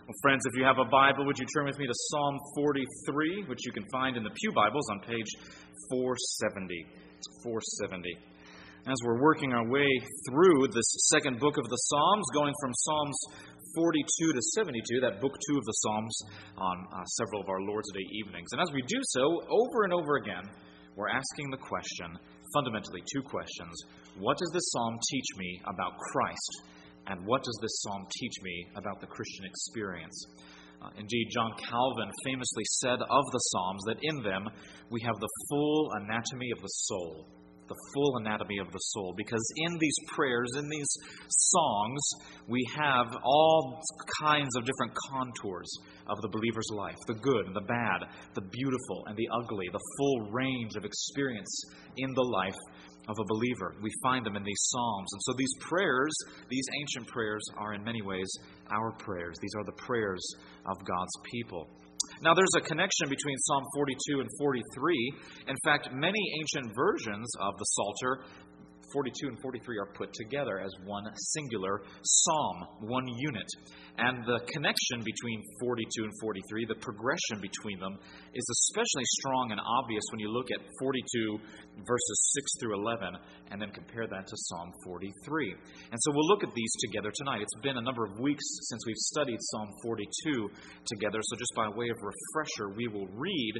Well, friends, if you have a Bible, would you turn with me to Psalm 43, which you can find in the Pew Bibles on page 470. 470. As we're working our way through this second book of the Psalms, going from Psalms 42 to 72, that book 2 of the Psalms, on several of our Lord's Day evenings. And as we do so, over and over again, we're asking the question, fundamentally two questions. What does this psalm teach me about Christ? And what does this psalm teach me about the Christian experience? Indeed, John Calvin famously said of the Psalms that in them we have the full anatomy of the soul. The full anatomy of the soul. Because in these prayers, in these songs, we have all kinds of different contours of the believer's life. The good and the bad, the beautiful and the ugly, the full range of experience in the life of a believer. We find them in these psalms. And so these prayers, these ancient prayers, are in many ways our prayers. These are the prayers of God's people. Now, there's a connection between Psalm 42 and 43. In fact, many ancient versions of the Psalter, 42 and 43, are put together as one singular psalm, one unit. And the connection between 42 and 43, the progression between them, is especially strong and obvious when you look at 42 verses 6 through 11 and then compare that to Psalm 43. And so we'll look at these together tonight. It's been a number of weeks since we've studied Psalm 42 together, so just by way of refresher, we will read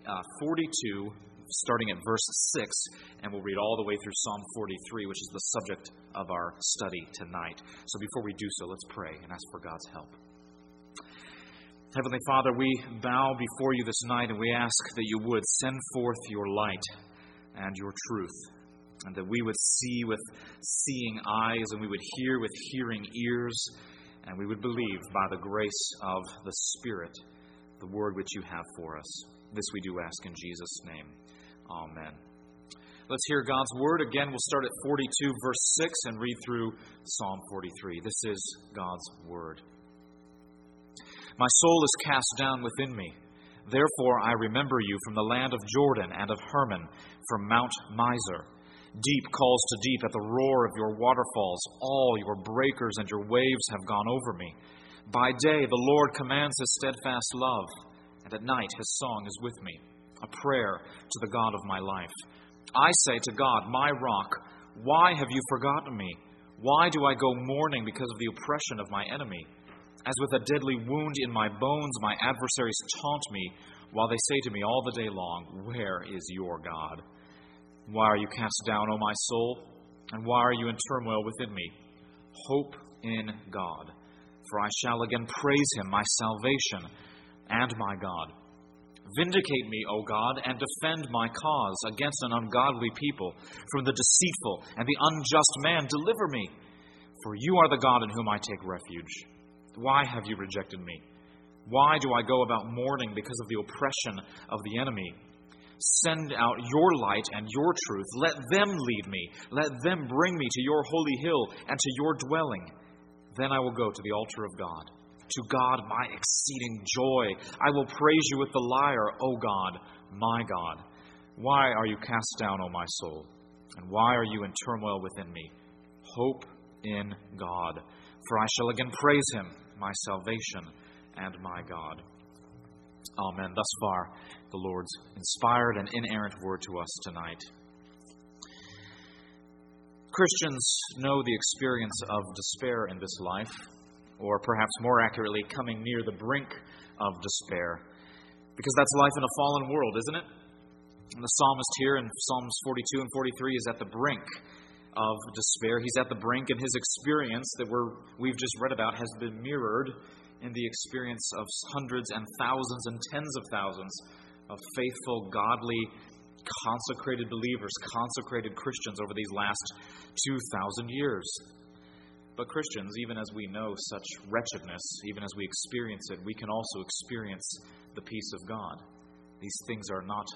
42 starting at verse 6, and we'll read all the way through Psalm 43, which is the subject of our study tonight. So before we do so, let's pray and ask for God's help. Heavenly Father, we bow before you this night, and we ask that you would send forth your light and your truth, and that we would see with seeing eyes, and we would hear with hearing ears, and we would believe by the grace of the Spirit the word which you have for us. This we do ask in Jesus' name. Amen. Let's hear God's word. Again, we'll start at 42, verse 6, and read through Psalm 43. This is God's word. My soul is cast down within me. Therefore I remember you from the land of Jordan and of Hermon, from Mount Mizar. Deep calls to deep at the roar of your waterfalls. All your breakers and your waves have gone over me. By day the Lord commands his steadfast love, and at night his song is with me, a prayer to the God of my life. I say to God, my rock, why have you forgotten me? Why do I go mourning because of the oppression of my enemy? As with a deadly wound in my bones, my adversaries taunt me, while they say to me all the day long, where is your God? Why are you cast down, O my soul? And why are you in turmoil within me? Hope in God, for I shall again praise him, my salvation and my God. Vindicate me, O God, and defend my cause against an ungodly people. From the deceitful and the unjust man, deliver me. For you are the God in whom I take refuge. Why have you rejected me? Why do I go about mourning because of the oppression of the enemy? Send out your light and your truth. Let them lead me. Let them bring me to your holy hill and to your dwelling. Then I will go to the altar of God. To God, my exceeding joy. I will praise you with the lyre, O God, my God. Why are you cast down, O my soul? And why are you in turmoil within me? Hope in God. For I shall again praise him, my salvation and my God. Amen. Thus far, the Lord's inspired and inerrant word to us tonight. Christians know the experience of despair in this life, or perhaps more accurately, coming near the brink of despair. Because that's life in a fallen world, isn't it? And the psalmist here in Psalms 42 and 43 is at the brink of despair. He's at the brink, and his experience that we've just read about has been mirrored in the experience of hundreds and thousands and tens of thousands of faithful, godly, consecrated believers, consecrated Christians over these last 2,000 years. But Christians, even as we know such wretchedness, even as we experience it, we can also experience the peace of God. These things are not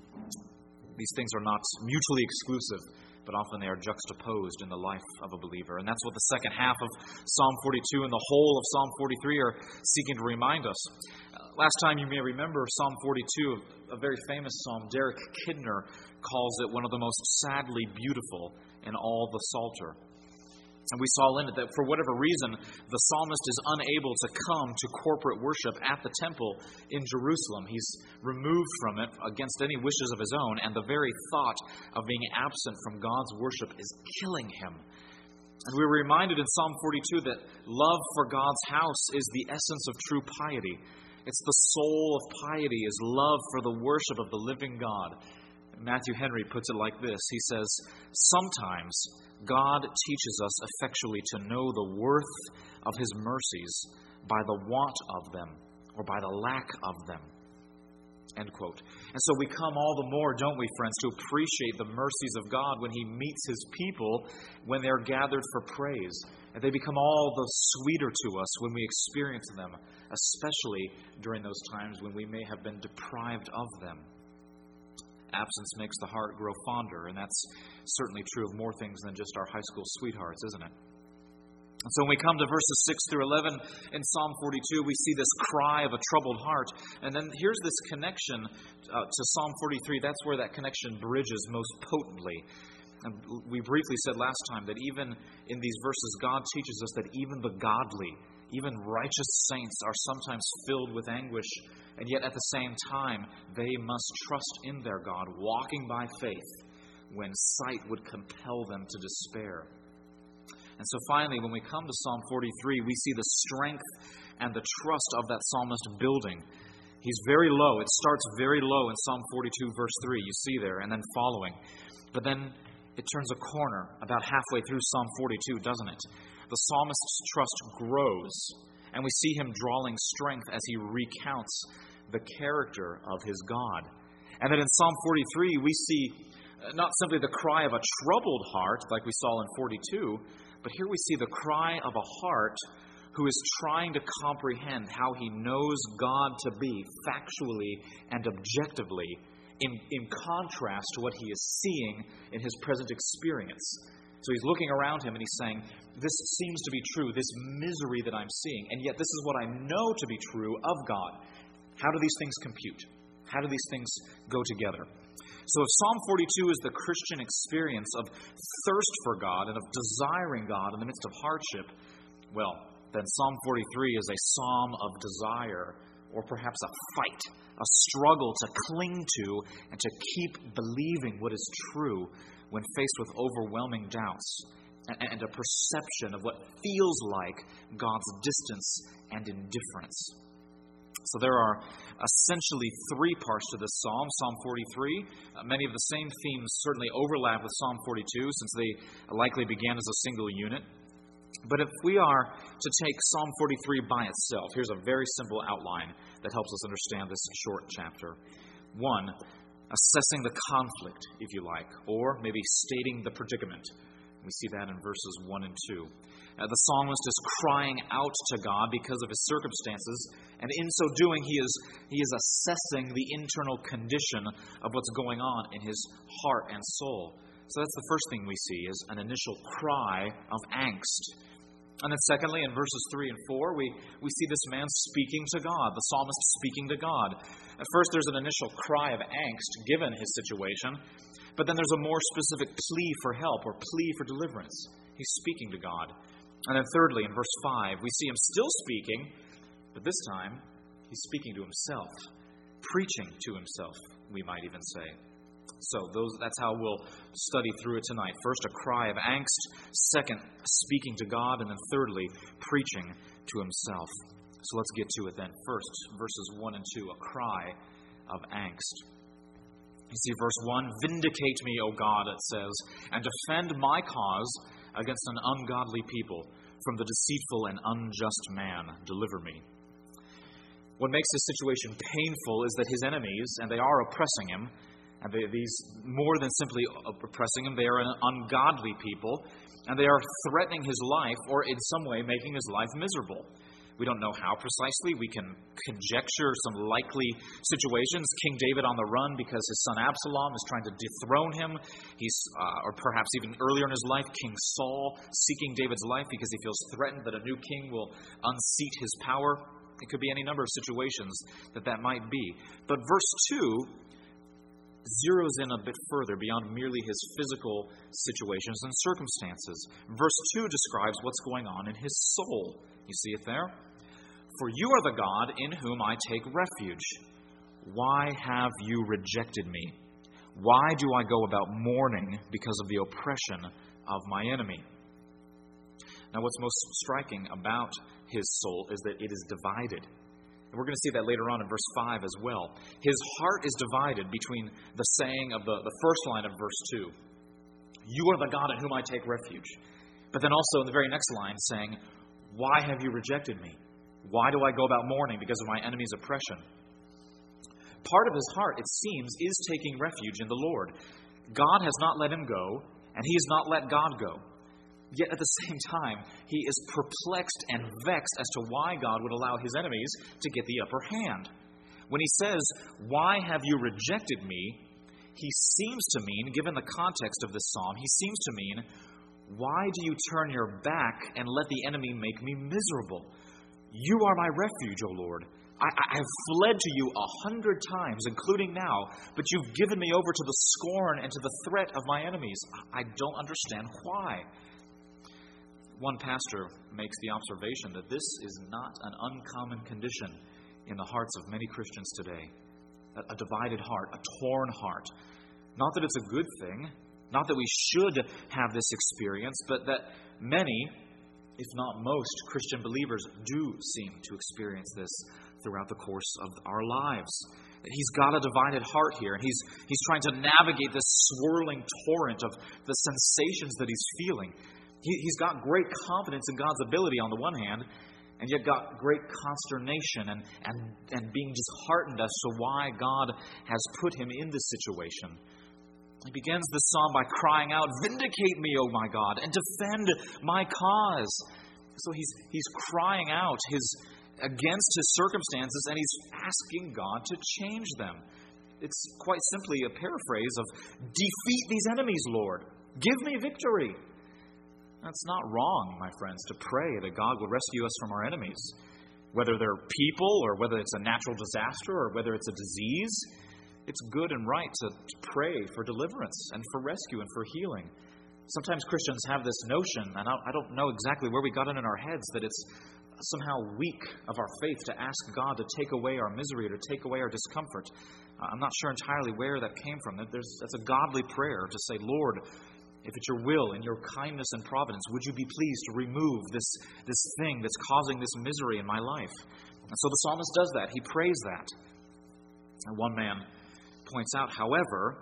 mutually exclusive, but often they are juxtaposed in the life of a believer. And that's what the second half of Psalm 42 and the whole of Psalm 43 are seeking to remind us. Last time, you may remember Psalm 42, a very famous psalm. Derek Kidner calls it one of the most sadly beautiful in all the Psalter. And we saw in it that for whatever reason, the psalmist is unable to come to corporate worship at the temple in Jerusalem. He's removed from it against any wishes of his own, and the very thought of being absent from God's worship is killing him. And we were reminded in Psalm 42 that love for God's house is the essence of true piety. It's the soul of piety, is love for the worship of the living God. Matthew Henry puts it like this. He says, "Sometimes God teaches us effectually to know the worth of His mercies by the want of them or by the lack of them." End quote. And so we come all the more, don't we, friends, to appreciate the mercies of God when He meets His people when they're gathered for praise. And they become all the sweeter to us when we experience them, especially during those times when we may have been deprived of them. Absence makes the heart grow fonder, and that's certainly true of more things than just our high school sweethearts, isn't it? And so when we come to verses 6 through 11 in Psalm 42, we see this cry of a troubled heart. And then here's this connection to Psalm 43. That's where that connection bridges most potently. And we briefly said last time that even in these verses, God teaches us that even the godly, even righteous saints are sometimes filled with anguish, and yet at the same time, they must trust in their God, walking by faith when sight would compel them to despair. And so finally, when we come to Psalm 43, we see the strength and the trust of that psalmist building. He's very low. It starts very low in Psalm 42, verse 3. You see there, and then following. But then it turns a corner about halfway through Psalm 42, doesn't it? The psalmist's trust grows, and we see him drawing strength as he recounts the character of his God. And then in Psalm 43, we see not simply the cry of a troubled heart, like we saw in 42, but here we see the cry of a heart who is trying to comprehend how he knows God to be factually and objectively in contrast to what he is seeing in his present experience. So he's looking around him and he's saying, this seems to be true, this misery that I'm seeing, and yet this is what I know to be true of God. How do these things compute? How do these things go together? So if Psalm 42 is the Christian experience of thirst for God and of desiring God in the midst of hardship, well, then Psalm 43 is a psalm of desire, or perhaps a fight, a struggle to cling to and to keep believing what is true when faced with overwhelming doubts and a perception of what feels like God's distance and indifference. So there are essentially three parts to this psalm. Psalm 43, many of the same themes certainly overlap with Psalm 42 since they likely began as a single unit. But if we are to take Psalm 43 by itself, here's a very simple outline that helps us understand this short chapter. 1, assessing the conflict, if you like, or maybe stating the predicament. We see that in verses 1 and 2. The psalmist is crying out to God because of his circumstances, and in so doing, he is assessing the internal condition of what's going on in his heart and soul. So that's the first thing we see, is an initial cry of angst. And then secondly, in verses 3 and 4, we see this man speaking to God, the psalmist speaking to God. At first, there's an initial cry of angst given his situation, but then there's a more specific plea for help or plea for deliverance. He's speaking to God. And then thirdly, in verse 5, we see him still speaking, but this time he's speaking to himself, preaching to himself, we might even say. So that's how we'll study through it tonight. First, a cry of angst. Second, speaking to God. And then thirdly, preaching to himself. So let's get to it then. First, verses 1 and 2, a cry of angst. You see verse 1, "Vindicate me, O God," it says, "and defend my cause against an ungodly people. From the deceitful and unjust man, deliver me." What makes this situation painful is that his enemies, and they are oppressing him, and these more than simply oppressing him, they are an ungodly people, and they are threatening his life, or in some way making his life miserable. We don't know how precisely. We can conjecture some likely situations. King David on the run because his son Absalom is trying to dethrone him. Or perhaps even earlier in his life, King Saul seeking David's life because he feels threatened that a new king will unseat his power. It could be any number of situations that might be. But verse 2 zeroes in a bit further beyond merely his physical situations and circumstances. Verse 2 describes what's going on in his soul. You see it there? For you are the God in whom I take refuge. Why have you rejected me? Why do I go about mourning because of the oppression of my enemy? Now, what's most striking about his soul is that it is divided. And we're going to see that later on in verse 5 as well. His heart is divided between the saying of the first line of verse 2, you are the God in whom I take refuge. But then also in the very next line saying, why have you rejected me? Why do I go about mourning because of my enemy's oppression? Part of his heart, it seems, is taking refuge in the Lord. God has not let him go, and he has not let God go. Yet at the same time, he is perplexed and vexed as to why God would allow his enemies to get the upper hand. When he says, why have you rejected me? He seems to mean, given the context of this psalm, he seems to mean, why do you turn your back and let the enemy make me miserable? You are my refuge, O Lord. I have fled to you 100 times, including now, but you've given me over to the scorn and to the threat of my enemies. I don't understand why. One pastor makes the observation that this is not an uncommon condition in the hearts of many Christians today. A divided heart, a torn heart. Not that it's a good thing, not that we should have this experience, but that many, if not most, Christian believers do seem to experience this throughout the course of our lives. He's got a divided heart here, and he's trying to navigate this swirling torrent of the sensations that he's feeling. He's got great confidence in God's ability on the one hand, and yet got great consternation and being disheartened as to why God has put him in this situation. He begins the psalm by crying out, vindicate me, O my God, and defend my cause. So he's crying out against his circumstances, and he's asking God to change them. It's quite simply a paraphrase of, defeat these enemies, Lord. Give me victory. That's not wrong, my friends, to pray that God would rescue us from our enemies. Whether they're people, or whether it's a natural disaster, or whether it's a disease, it's good and right to pray for deliverance and for rescue and for healing. Sometimes Christians have this notion, and I don't know exactly where we got it in our heads, that it's somehow weak of our faith to ask God to take away our misery or to take away our discomfort. I'm not sure entirely where that came from. That's a godly prayer to say, Lord, if it's your will, in your kindness and providence, would you be pleased to remove this thing that's causing this misery in my life? And so the psalmist does that. He prays that. And one man points out, however,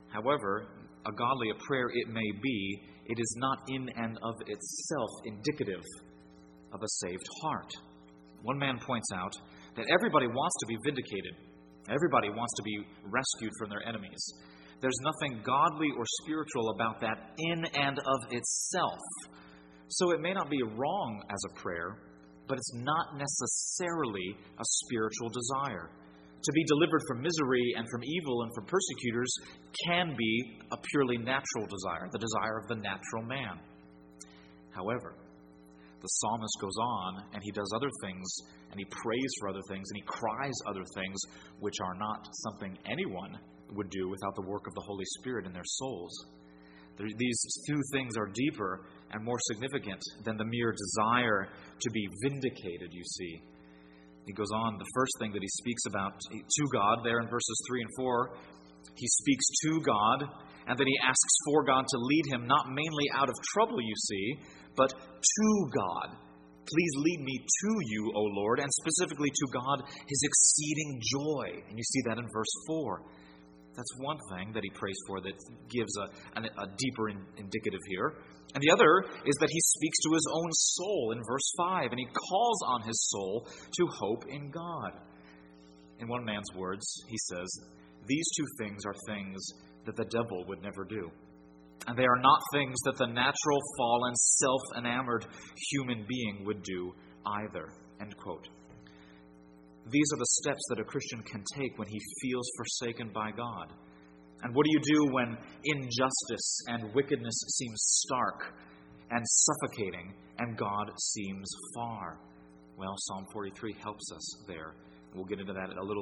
a godly a prayer it may be, it is not in and of itself indicative of a saved heart. One man points out that everybody wants to be vindicated. Everybody wants to be rescued from their enemies. There's nothing godly or spiritual about that in and of itself. So it may not be wrong as a prayer, but it's not necessarily a spiritual desire. To be delivered from misery and from evil and from persecutors can be a purely natural desire, the desire of the natural man. However, the psalmist goes on and he does other things, and he prays for other things, and he cries other things which are not something anyone would do without the work of the Holy Spirit in their souls. These two things are deeper and more significant than the mere desire to be vindicated, you see. He goes on, the first thing that he speaks about to God, there in verses 3 and 4, he speaks to God, and then he asks for God to lead him, not mainly out of trouble, you see, but to God. Please lead me to you, O Lord, and specifically to God, his exceeding joy. And you see that in verse 4. That's one thing that he prays for that gives a deeper indicative here. And the other is that he speaks to his own soul in verse 5, and he calls on his soul to hope in God. In one man's words, he says, these two things are things that the devil would never do. And they are not things that the natural, fallen, self-enamored human being would do either. End quote. These are the steps that a Christian can take when he feels forsaken by God. And what do you do when injustice and wickedness seems stark and suffocating and God seems far? Well, Psalm 43 helps us there. We'll get into that a little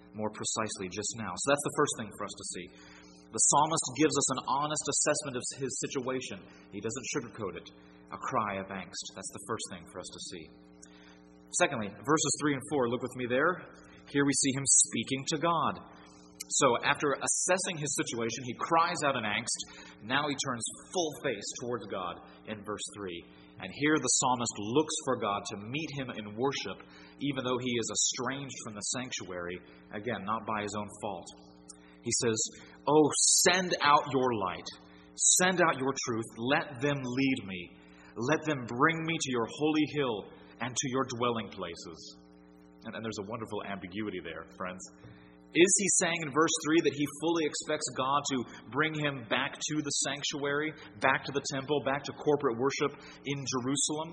more precisely just now. So that's the first thing for us to see. The psalmist gives us an honest assessment of his situation. He doesn't sugarcoat it. A cry of angst. That's the first thing for us to see. Secondly, verses 3 and 4, look with me there. Here we see him speaking to God. So after assessing his situation, he cries out in angst. Now he turns full face towards God in verse 3. And here the psalmist looks for God to meet him in worship, even though he is estranged from the sanctuary, again, not by his own fault. He says, "Oh, send out your light. Send out your truth. Let them lead me. Let them bring me to your holy hill and to your dwelling places." And there's a wonderful ambiguity there, friends. Is he saying in verse 3 that he fully expects God to bring him back to the sanctuary, back to the temple, back to corporate worship in Jerusalem?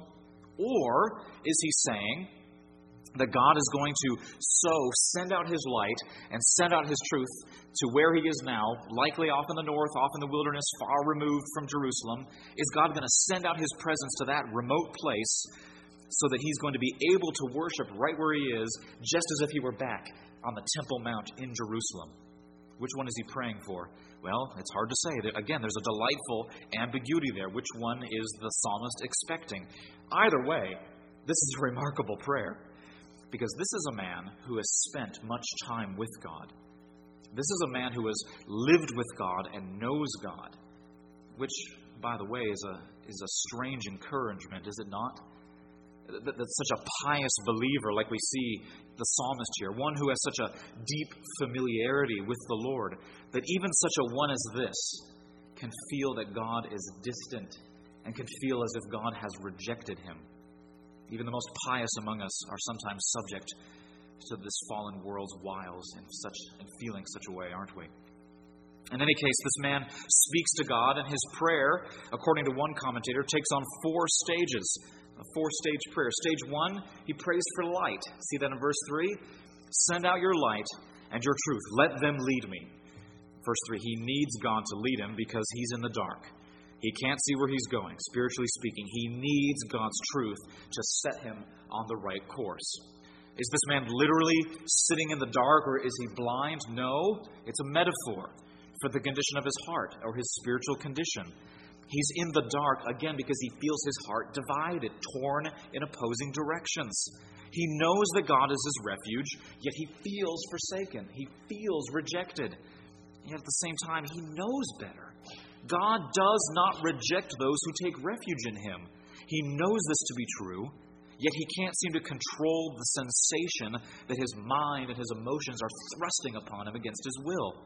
Or is he saying that God is going to send out his light and send out his truth to where he is now, likely off in the north, off in the wilderness, far removed from Jerusalem? Is God going to send out his presence to that remote place so that he's going to be able to worship right where he is, just as if he were back on the Temple Mount in Jerusalem? Which one is he praying for? Well, it's hard to say. Again, there's a delightful ambiguity there. Which one is the psalmist expecting? Either way, this is a remarkable prayer, because this is a man who has spent much time with God. This is a man who has lived with God and knows God, which, by the way, is a strange encouragement, is it not? That such a pious believer, like we see the psalmist here, one who has such a deep familiarity with the Lord, that even such a one as this can feel that God is distant and can feel as if God has rejected him. Even the most pious among us are sometimes subject to this fallen world's wiles and feeling such a way, aren't we? In any case, this man speaks to God, and his prayer, according to one commentator, takes on 4 stages. A 4-stage prayer. Stage 1, he prays for light. See that in verse 3? Send out your light and your truth. Let them lead me. Verse 3, he needs God to lead him because he's in the dark. He can't see where he's going, spiritually speaking. He needs God's truth to set him on the right course. Is this man literally sitting in the dark, or is he blind? No, it's a metaphor for the condition of his heart, or his spiritual condition. He's in the dark, again, because he feels his heart divided, torn in opposing directions. He knows that God is his refuge, yet he feels forsaken. He feels rejected. Yet at the same time, he knows better. God does not reject those who take refuge in him. He knows this to be true, yet he can't seem to control the sensation that his mind and his emotions are thrusting upon him against his will.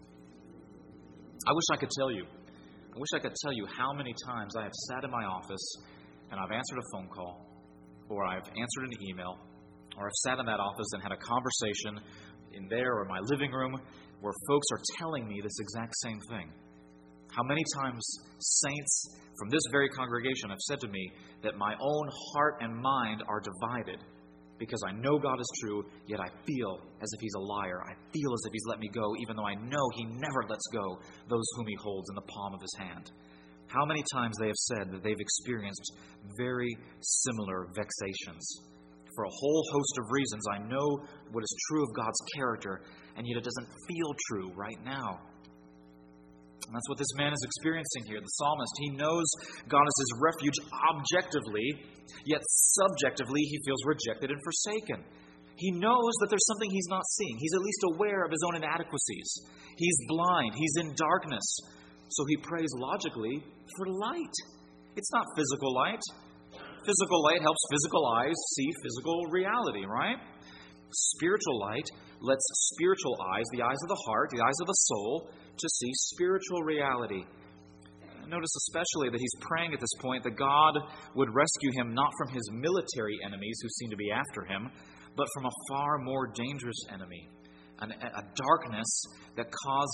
I wish I could tell you how many times I have sat in my office and I've answered a phone call, or I've answered an email, or I've sat in that office and had a conversation in there or my living room where folks are telling me this exact same thing. How many times saints from this very congregation have said to me that my own heart and mind are divided because I know God is true, yet I feel as if he's a liar. I feel as if he's let me go, even though I know he never lets go those whom he holds in the palm of his hand. How many times they have said that they've experienced very similar vexations. For a whole host of reasons, I know what is true of God's character, and yet it doesn't feel true right now. And that's what this man is experiencing here, the psalmist. He knows God is his refuge objectively, yet subjectively he feels rejected and forsaken. He knows that there's something he's not seeing. He's at least aware of his own inadequacies. He's blind. He's in darkness. So he prays logically for light. It's not physical light. Physical light helps physical eyes see physical reality, right? Spiritual light lets spiritual eyes, the eyes of the heart, the eyes of the soul, to see spiritual reality. Notice especially that he's praying at this point that God would rescue him not from his military enemies who seem to be after him, but from a far more dangerous enemy, a darkness that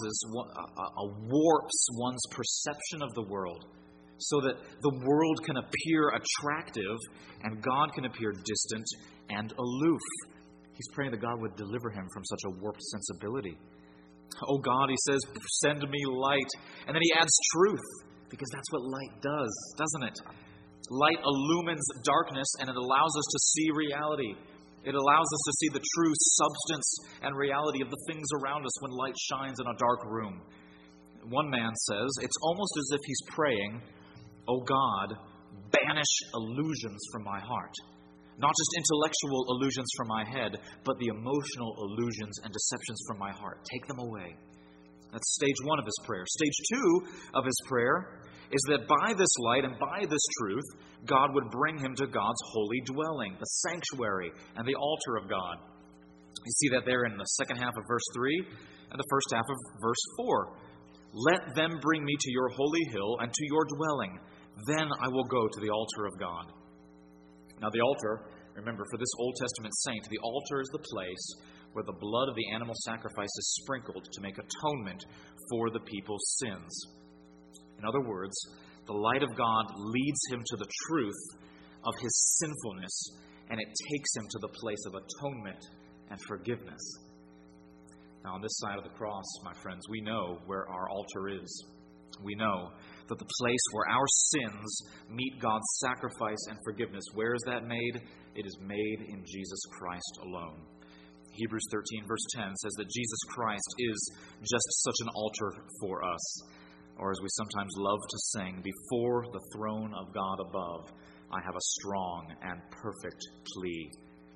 warps one's perception of the world, so that the world can appear attractive and God can appear distant and aloof. He's praying that God would deliver him from such a warped sensibility. Oh God, he says, send me light. And then he adds truth, because that's what light does, doesn't it? Light illumines darkness and it allows us to see reality. It allows us to see the true substance and reality of the things around us when light shines in a dark room. One man says, it's almost as if he's praying, "Oh God, banish illusions from my heart." Not just intellectual illusions from my head, but the emotional illusions and deceptions from my heart. Take them away. That's stage one of his prayer. Stage two of his prayer is that by this light and by this truth, God would bring him to God's holy dwelling, the sanctuary and the altar of God. You see that there in the second half of verse 3 and the first half of verse 4. "Let them bring me to your holy hill and to your dwelling. Then I will go to the altar of God." Now the altar, remember, for this Old Testament saint, the altar is the place where the blood of the animal sacrifice is sprinkled to make atonement for the people's sins. In other words, the light of God leads him to the truth of his sinfulness, and it takes him to the place of atonement and forgiveness. Now, on this side of the cross, my friends, we know where our altar is. We know that the place where our sins meet God's sacrifice and forgiveness, where is that made? It is made in Jesus Christ alone. Hebrews 13, verse 10 says that Jesus Christ is just such an altar for us. Or as we sometimes love to sing, "Before the throne of God above, I have a strong and perfect plea."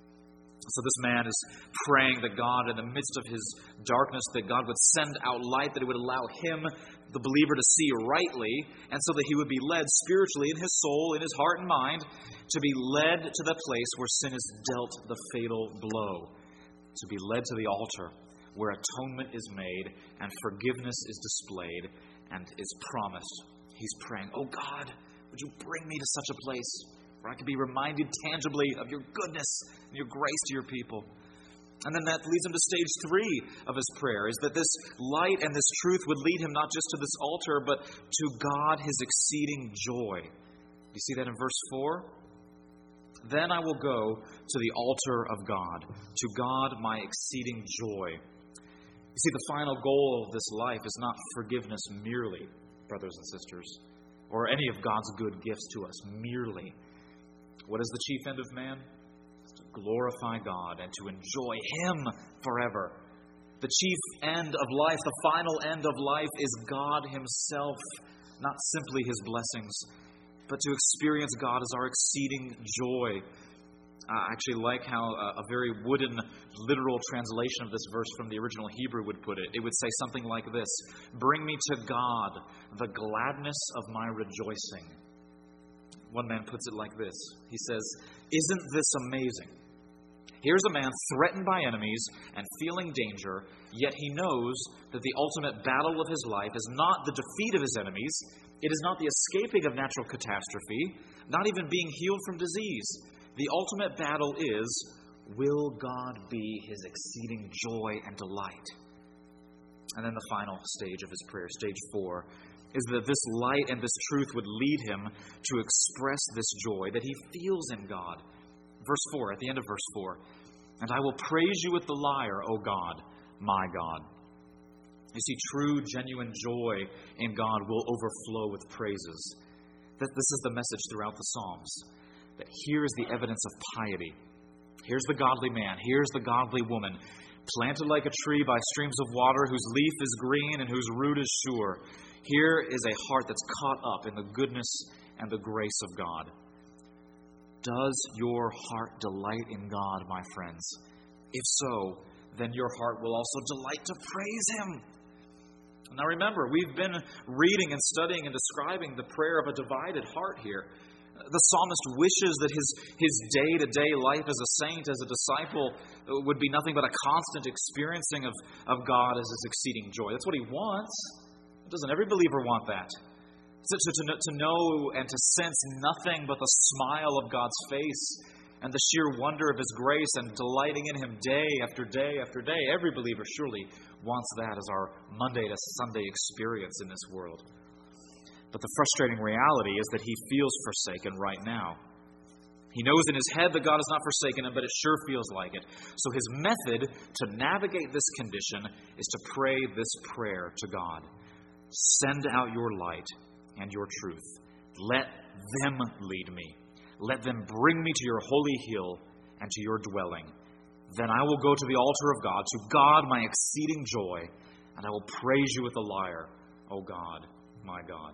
So this man is praying that God, in the midst of his darkness, that God would send out light, that it would allow him, the believer, to see rightly, and so that he would be led spiritually in his soul, in his heart and mind, to be led to the place where sin is dealt the fatal blow, to be led to the altar where atonement is made and forgiveness is displayed and is promised. He's praying, "Oh God, would you bring me to such a place where I can be reminded tangibly of your goodness and your grace to your people." And then that leads him to stage 3 of his prayer, is that this light and this truth would lead him not just to this altar, but to God, his exceeding joy. You see that in verse 4? "Then I will go to the altar of God, to God my exceeding joy." You see, the final goal of this life is not forgiveness merely, brothers and sisters, or any of God's good gifts to us merely. What is the chief end of man? It's to glorify God and to enjoy Him forever. The chief end of life, the final end of life, is God Himself, not simply His blessings, but to experience God as our exceeding joy. I actually like how a very wooden, literal translation of this verse from the original Hebrew would put it. It would say something like this: "Bring me to God, the gladness of my rejoicing." One man puts it like this. He says, "Isn't this amazing? Here's a man threatened by enemies and feeling danger, yet he knows that the ultimate battle of his life is not the defeat of his enemies. It is not the escaping of natural catastrophe, not even being healed from disease. The ultimate battle is, will God be his exceeding joy and delight?" And then the final stage of his prayer, stage 4, is that this light and this truth would lead him to express this joy that he feels in God. Verse 4, at the end of verse 4, "And I will praise you with the lyre, O God, my God." You see, true, genuine joy in God will overflow with praises. This is the message throughout the Psalms, that here is the evidence of piety. Here's the godly man, here's the godly woman, planted like a tree by streams of water, whose leaf is green and whose root is sure. Here is a heart that's caught up in the goodness and the grace of God. Does your heart delight in God, my friends? If so, then your heart will also delight to praise Him. Now remember, we've been reading and studying and describing the prayer of a divided heart here. The psalmist wishes that his day-to-day life as a saint, as a disciple, would be nothing but a constant experiencing of God as His exceeding joy. That's what he wants. Doesn't every believer want that? To know and to sense nothing but the smile of God's face and the sheer wonder of His grace and delighting in Him day after day after day. Every believer surely wants that as our Monday to Sunday experience in this world. But the frustrating reality is that he feels forsaken right now. He knows in his head that God has not forsaken him, but it sure feels like it. So his method to navigate this condition is to pray this prayer to God: "Send out your light and your truth. Let them lead me. Let them bring me to your holy hill and to your dwelling. Then I will go to the altar of God, to God my exceeding joy, and I will praise you with a lyre, O God, my God.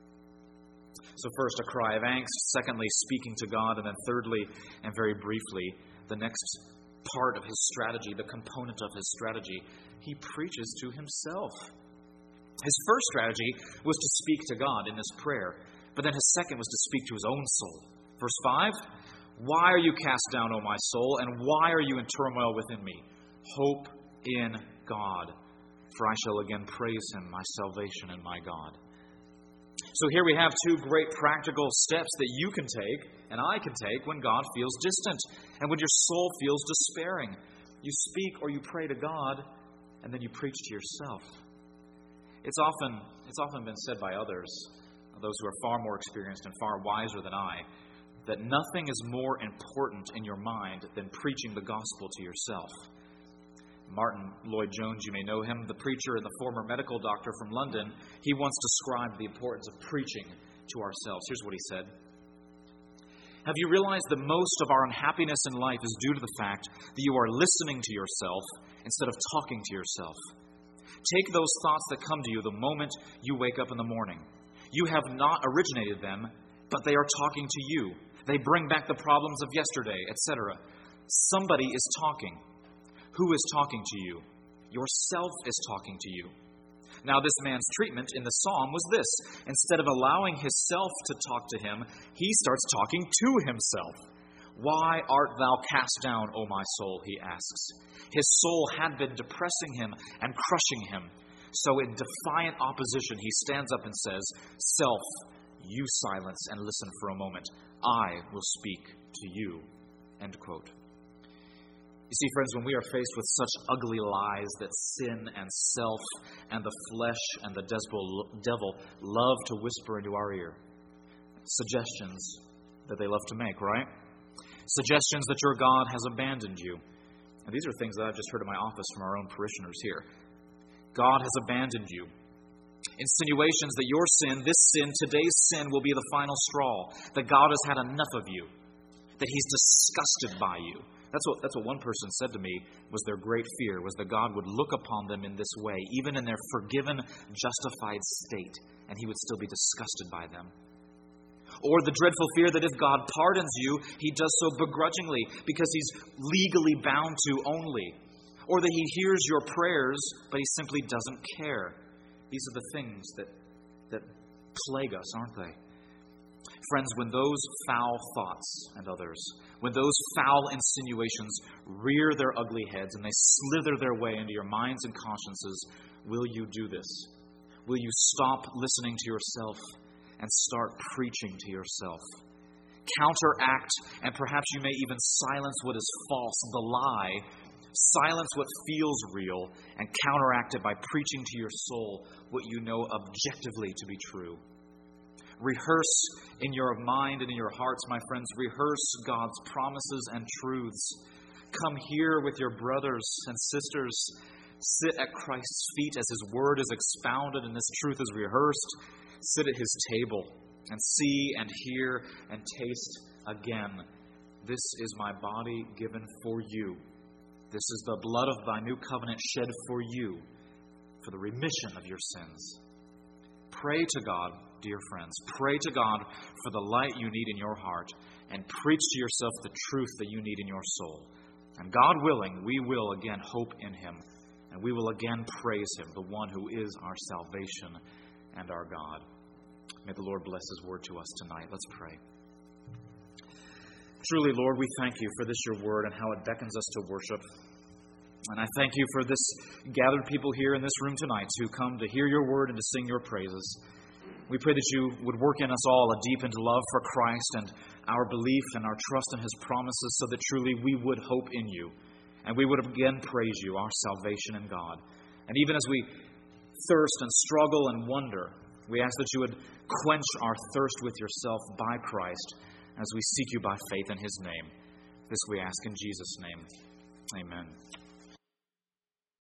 So first, a cry of angst. Secondly, speaking to God. And then thirdly, and very briefly, the next part of his strategy, the component of his strategy, he preaches to himself. His first strategy was to speak to God in this prayer, but then his second was to speak to his own soul. Verse 5, why are you cast down, O my soul, and why are you in turmoil within me? Hope in God, for I shall again praise him, my salvation and my God. So here we have two great practical steps that you can take and I can take when God feels distant and when your soul feels despairing. You speak or you pray to God, and then you preach to yourself. It's often been said by others, those who are far more experienced and far wiser than I, that nothing is more important in your mind than preaching the gospel to yourself. Martin Lloyd-Jones, you may know him, the preacher and the former medical doctor from London, he once described the importance of preaching to ourselves. Here's what he said. Have you realized that most of our unhappiness in life is due to the fact that you are listening to yourself instead of talking to yourself? Take those thoughts that come to you the moment you wake up in the morning. You have not originated them, but they are talking to you. They bring back the problems of yesterday, etc. Somebody is talking. Who is talking to you? Yourself is talking to you. Now, this man's treatment in the psalm was this. Instead of allowing himself to talk to him, he starts talking to himself. Why art thou cast down, O my soul, he asks. His soul had been depressing him and crushing him. So in defiant opposition, he stands up and says, Self, you silence and listen for a moment. I will speak to you. End quote. You see, friends, when we are faced with such ugly lies that sin and self and the flesh and the devil love to whisper into our ear, suggestions that they love to make, right? Suggestions that your God has abandoned you. And these are things that I've just heard in my office from our own parishioners here. God has abandoned you. Insinuations that your sin, this sin, today's sin, will be the final straw. That God has had enough of you. That He's disgusted by you. That's what one person said to me was their great fear, was that God would look upon them in this way, even in their forgiven, justified state, and He would still be disgusted by them. Or the dreadful fear that if God pardons you, He does so begrudgingly because He's legally bound to only. Or that He hears your prayers, but He simply doesn't care. These are the things that plague us, aren't they? Friends, when those foul thoughts and others, when those foul insinuations rear their ugly heads and they slither their way into your minds and consciences, will you do this? Will you stop listening to yourself and start preaching to yourself? Counteract, and perhaps you may even silence what is false, the lie. Silence what feels real and counteract it by preaching to your soul what you know objectively to be true. Rehearse in your mind and in your hearts, my friends, rehearse God's promises and truths. Come here with your brothers and sisters. Sit at Christ's feet as His word is expounded and this truth is rehearsed. Sit at His table and see and hear and taste again. This is my body given for you. This is the blood of thy new covenant shed for you, for the remission of your sins. Pray to God, dear friends. Pray to God for the light you need in your heart, and preach to yourself the truth that you need in your soul. And God willing, we will again hope in Him, and we will again praise Him, the one who is our salvation and our God. May the Lord bless His word to us tonight. Let's pray. Truly, Lord, we thank You for this, Your word, and how it beckons us to worship. And I thank You for this gathered people here in this room tonight who come to hear Your word and to sing Your praises. We pray that You would work in us all a deepened love for Christ and our belief and our trust in His promises, so that truly we would hope in You and we would again praise You, our salvation and God. And even as we thirst and struggle and wonder, we ask that You would quench our thirst with Yourself by Christ as we seek You by faith in His name. This we ask in Jesus' name. Amen.